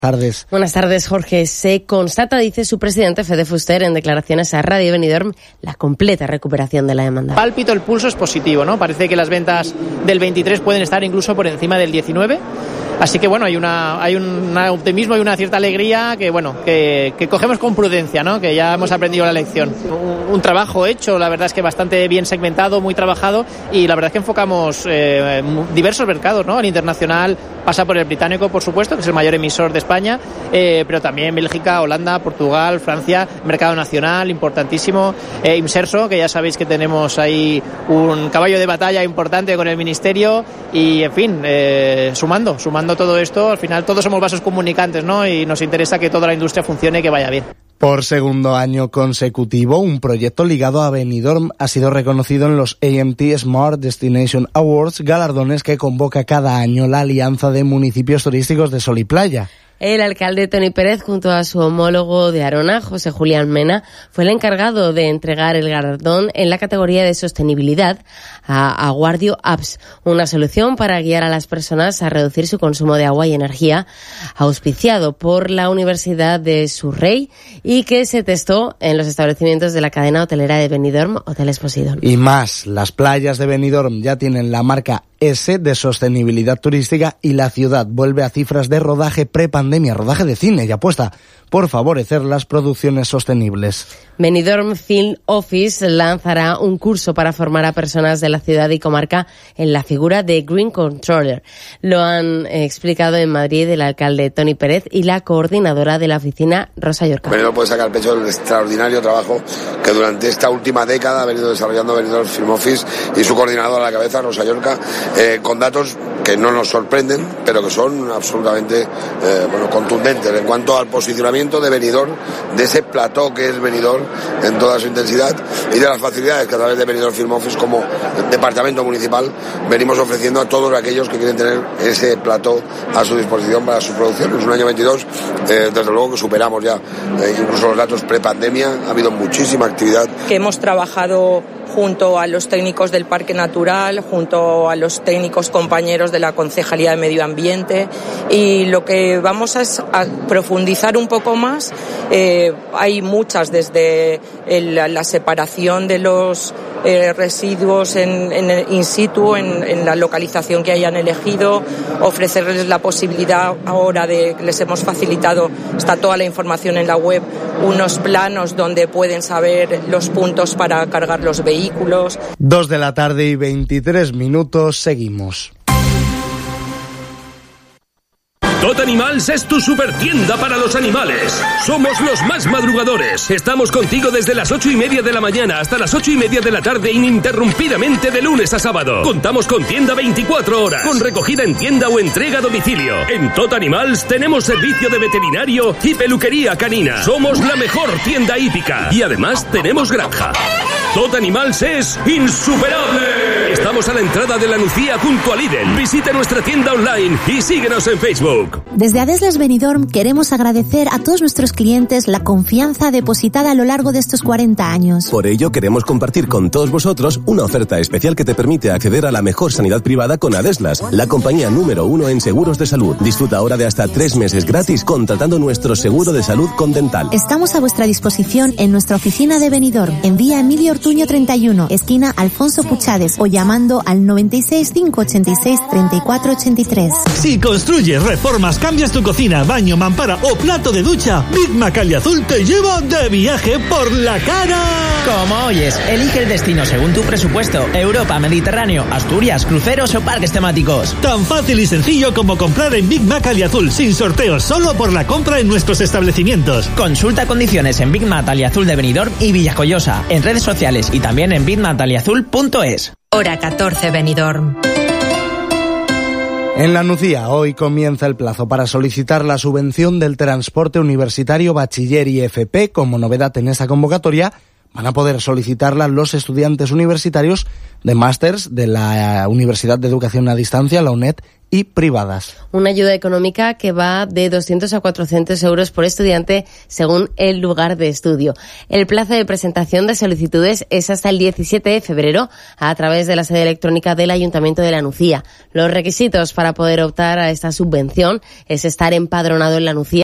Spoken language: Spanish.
Tardes. Buenas tardes, Jorge. Se constata, dice su presidente Fede Fuster en declaraciones a Radio Benidorm, la completa recuperación de la demanda. Pálpito, el pulso es positivo, ¿no? Parece que las ventas del 23 pueden estar incluso por encima del 19. Así que bueno, hay un optimismo y una cierta alegría que cogemos con prudencia, ¿no? Que ya hemos aprendido la lección. Un trabajo hecho, la verdad es que bastante bien segmentado, muy trabajado, y la verdad es que enfocamos diversos mercados, ¿no? El internacional pasa por el británico, por supuesto, que es el mayor emisor de España, pero también Bélgica, Holanda, Portugal, Francia, mercado nacional importantísimo, Imserso, que ya sabéis que tenemos ahí un caballo de batalla importante con el Ministerio, y en fin, sumando todo esto, al final todos somos vasos comunicantes, ¿no? Y nos interesa que toda la industria funcione y que vaya bien. Por segundo año consecutivo, un proyecto ligado a Benidorm ha sido reconocido en los AMT Smart Destination Awards, galardones que convoca cada año la Alianza de Municipios Turísticos de Sol y Playa. El alcalde Toni Pérez, junto a su homólogo de Arona, José Julián Mena, fue el encargado de entregar el galardón en la categoría de sostenibilidad a Aguardio Apps, una solución para guiar a las personas a reducir su consumo de agua y energía, auspiciado por la Universidad de Surrey y que se testó en los establecimientos de la cadena hotelera de Benidorm, Hoteles Poseidon. Y más, las playas de Benidorm ya tienen la marca S de sostenibilidad turística y la ciudad vuelve a cifras de rodaje prepandemia, rodaje de cine, y apuesta por favorecer las producciones sostenibles. Benidorm Film Office lanzará un curso para formar a personas de la ciudad y comarca en la figura de Green Controller. Lo han explicado en Madrid el alcalde Toni Pérez y la coordinadora de la oficina, Rosa Llorca. Benidorm puede sacar pecho del extraordinario trabajo que durante esta última década ha venido desarrollando Benidorm Film Office y su coordinadora a la cabeza, Rosa Llorca, con datos que no nos sorprenden, pero que son absolutamente contundentes en cuanto al posicionamiento de Benidorm, de ese plató que es Benidorm en toda su intensidad y de las facilidades que a través de Benidorm Film Office como departamento municipal venimos ofreciendo a todos aquellos que quieren tener ese plató a su disposición para su producción. Es un año 22, desde luego que superamos ya incluso los datos prepandemia, ha habido muchísima actividad. Que hemos trabajado junto a los técnicos del Parque Natural, junto a los técnicos compañeros de la Concejalía de Medio Ambiente, y lo que vamos a profundizar un poco más. Hay muchas, desde la separación de los residuos in situ, en la localización que hayan elegido, ofrecerles la posibilidad ahora de que les hemos facilitado, está toda la información en la web, unos planos donde pueden saber los puntos para cargar los vehículos. 2 de la tarde y 23 minutos, seguimos. Tot Animals es tu supertienda para los animales. Somos los más madrugadores. Estamos contigo desde las 8:30 de la mañana hasta las 8:30 de la tarde ininterrumpidamente de lunes a sábado. Contamos con tienda 24 horas, con recogida en tienda o entrega a domicilio. En Tot Animals tenemos servicio de veterinario y peluquería canina. Somos la mejor tienda hípica y además tenemos granja. Tot Animals es insuperable. Estamos a la entrada de la Nucía junto a Lidl. Visita nuestra tienda online y síguenos en Facebook. Desde Adeslas Benidorm queremos agradecer a todos nuestros clientes la confianza depositada a lo largo de estos 40 años. Por ello queremos compartir con todos vosotros una oferta especial que te permite acceder a la mejor sanidad privada con Adeslas, la compañía número 1 en seguros de salud. Disfruta ahora de hasta 3 meses gratis contratando nuestro seguro de salud con Dental. Estamos a vuestra disposición en nuestra oficina de Benidorm, en vía Emilio Ortuño 31, esquina Alfonso Puchades, o llamando al 96 586 34 83. Si construyes, reformas, cambias tu cocina, baño, mampara o plato de ducha, Big Mac Aliazul te lleva de viaje por la cara. Como oyes, elige el destino según tu presupuesto: Europa, Mediterráneo, Asturias, cruceros o parques temáticos. Tan fácil y sencillo como comprar en Big Mac Aliazul, sin sorteos, solo por la compra en nuestros establecimientos. Consulta condiciones en Big Mac Aliazul de Benidorm y Villajoyosa, en redes sociales y también en bigmataliazul.es. Hora 14 Benidorm. En la Nucía, hoy comienza el plazo para solicitar la subvención del transporte universitario bachiller y FP. Como novedad en esta convocatoria, Van a poder solicitarla los estudiantes universitarios de másters de la Universidad de Educación a Distancia, la UNED, y privadas. Una ayuda económica que va de 200 a 400 euros por estudiante según el lugar de estudio. El plazo de presentación de solicitudes es hasta el 17 de febrero a través de la sede electrónica del Ayuntamiento de La Nucía. Los requisitos para poder optar a esta subvención es estar empadronado en La Nucía